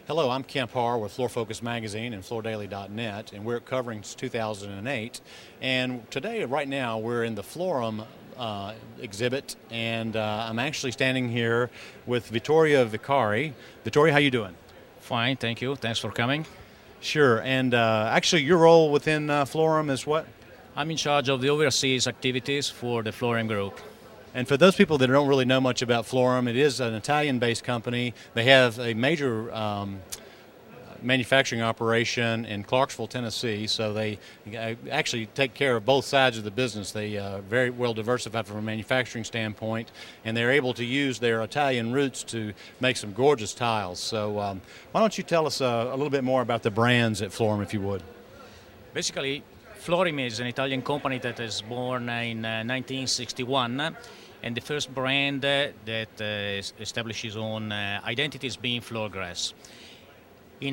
Hello, I'm Kemp Harr with Floor Focus Magazine and FloorDaily.net, and we're covering 2008. And today, right now, we're in the Florum exhibit, and I'm actually standing here with Vittorio Vicari. Vittorio, how you doing? Fine, thank you. Thanks for coming. Sure, and actually your role within Florum is what? I'm in charge of the overseas activities for the Florum Group. And for those people that don't really know much about Florum, it is an Italian-based company. They have a major manufacturing operation in Clarksville, Tennessee, so they actually take care of both sides of the business. They are very well diversified from a manufacturing standpoint, and they're able to use their Italian roots to make some gorgeous tiles. So why don't you tell us a little bit more about the brands at Florum, if you would? Basically, Florum is an Italian company that was born in 1961, and the first brand that established its own identity is being Floorgrass. In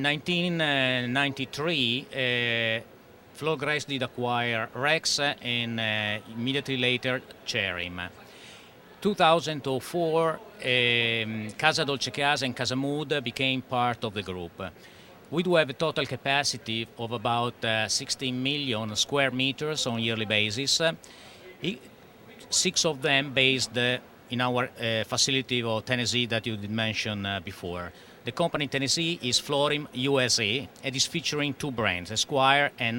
1993, Floorgrass did acquire Rex and immediately later Cerim. 2004, Casa Dolce Casa and Casa Mood became part of the group. We do have a total capacity of about 16 million square meters on a yearly basis. 6 of them based in our facility of Tennessee that you did mention before. The company in Tennessee is Florum USA and is featuring 2 brands, Esquire and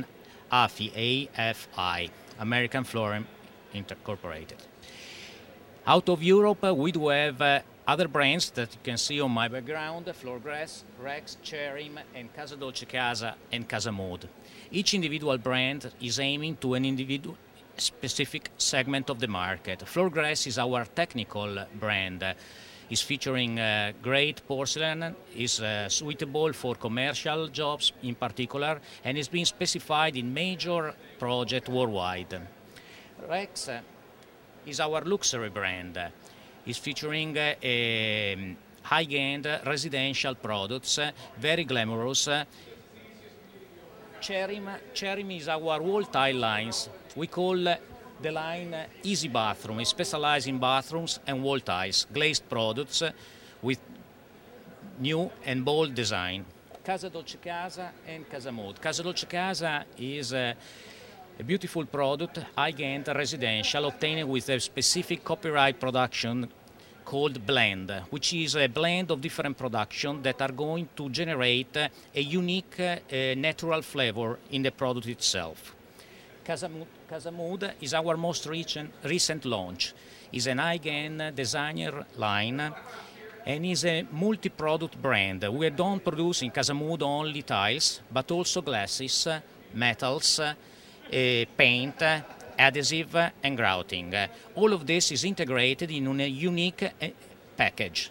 AFI, American Florum Incorporated. Out of Europe, we do have other brands that you can see on my background: Floorgrass, Rex, Cerim, and Casa Dolce Casa and Casa Mood. Each individual brand is aiming to an individual specific segment of the market. Floorgrass is our technical brand. It's featuring great porcelain, is suitable for commercial jobs in particular, and is being specified in major projects worldwide. Rex is our luxury brand. It's featuring high-end residential products, very glamorous. Cerim is our wall tile lines. We call the line Easy Bathroom. It specializes in bathrooms and wall tiles, glazed products with new and bold design. Casa Dolce Casa and Casa Mood. Casa Dolce Casa is a beautiful product, high-end residential, obtained with a specific copyright production called blend, which is a blend of different productions that are going to generate a unique natural flavor in the product itself. Casa Mood is our most recent launch. It's an high-end designer line and is a multi-product brand. We don't produce in Casa Mood only tiles, but also glasses, metals, paint, adhesive, and grouting. All of this is integrated in a unique package.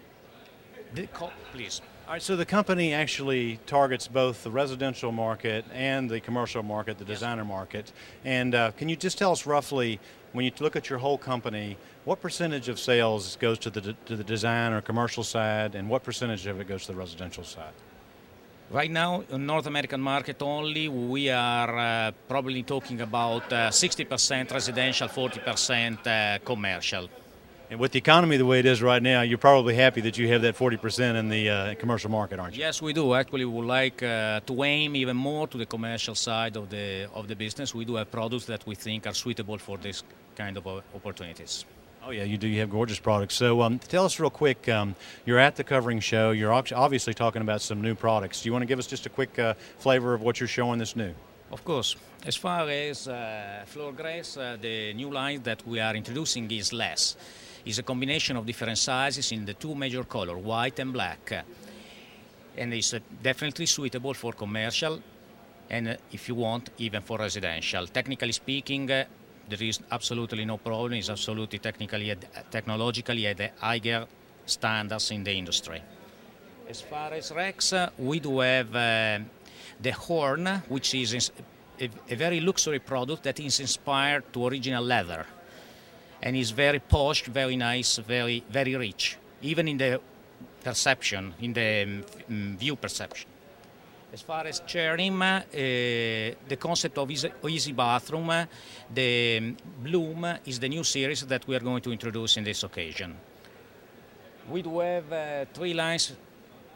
Please. All right, so the company actually targets both the residential market and the commercial market, the designer market. And can you just tell us roughly, when you look at your whole company, what percentage of sales goes to the design or commercial side, and what percentage of it goes to the residential side? Right now, in North American market only, we are probably talking about 60% residential, 40% commercial. And with the economy the way it is right now, you're probably happy that you have that 40% in the commercial market, aren't you? Yes, we do. Actually, we would like to aim even more to the commercial side of the business. We do have products that we think are suitable for this kind of opportunities. Oh yeah, you do. You have gorgeous products. So tell us real quick, you're at the covering show. You're obviously talking about some new products. Do you want to give us just a quick flavor of what you're showing that's new? Of course. As far as Floorgrass, the new line that we are introducing is less. It's a combination of different sizes in the 2 major colors, white and black. And it's definitely suitable for commercial and, if you want, even for residential. Technically speaking, there is absolutely no problem. It's absolutely technologically at the higher standards in the industry. As far as Rex, we do have the Horn, which is a very luxury product that is inspired to original leather. And is very posh, very nice, very, very rich, even in the perception, in the view perception. As far as Cerim, the concept of Easy Bathroom, the Bloom is the new series that we are going to introduce in this occasion. We do have 3 lines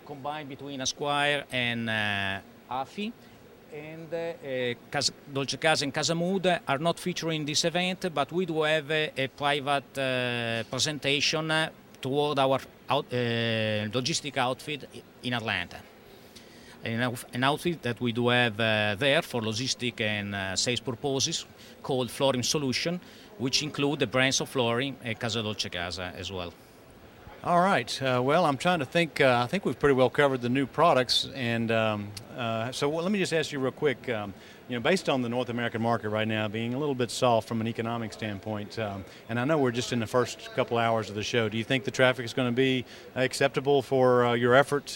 combined between Esquire and AFI. And Dolce Casa and Casamood are not featuring this event, but we do have a private presentation toward our logistic outfit in Atlanta. An outfit that we do have there for logistic and sales purposes called Flooring Solution, which include the brands of flooring and Casa Dolce Casa as well. All right. Well, I'm trying to think. I think we've pretty well covered the new products, and let me just ask you real quick. Based on the North American market right now being a little bit soft from an economic standpoint, and I know we're just in the first couple hours of the show. Do you think the traffic is going to be acceptable for your efforts?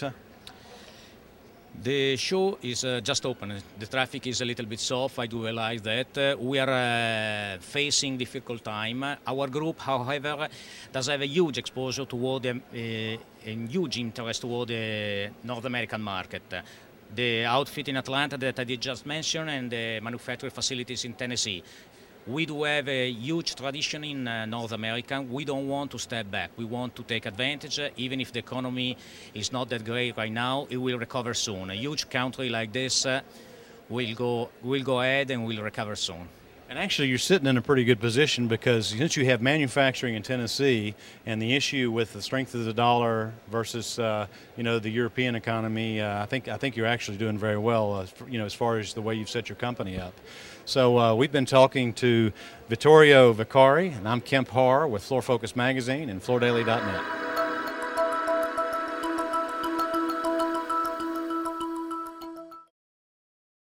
The show is just open. The traffic is a little bit soft. I do realize that. We are facing difficult time. Our group, however, does have a huge exposure toward a huge interest toward the North American market. The outfit in Atlanta that I did just mention and the manufacturing facilities in Tennessee. We do have a huge tradition in North America. We don't want to step back. We want to take advantage. Even if the economy is not that great right now, it will recover soon. A huge country like this will go ahead and will recover soon. And actually, you're sitting in a pretty good position because since you have manufacturing in Tennessee and the issue with the strength of the dollar versus the European economy, I think you're actually doing very well. As far as the way you've set your company up. So we've been talking to Vittorio Vicari, and I'm Kemp Harr with Floor Focus Magazine and FloorDaily.net.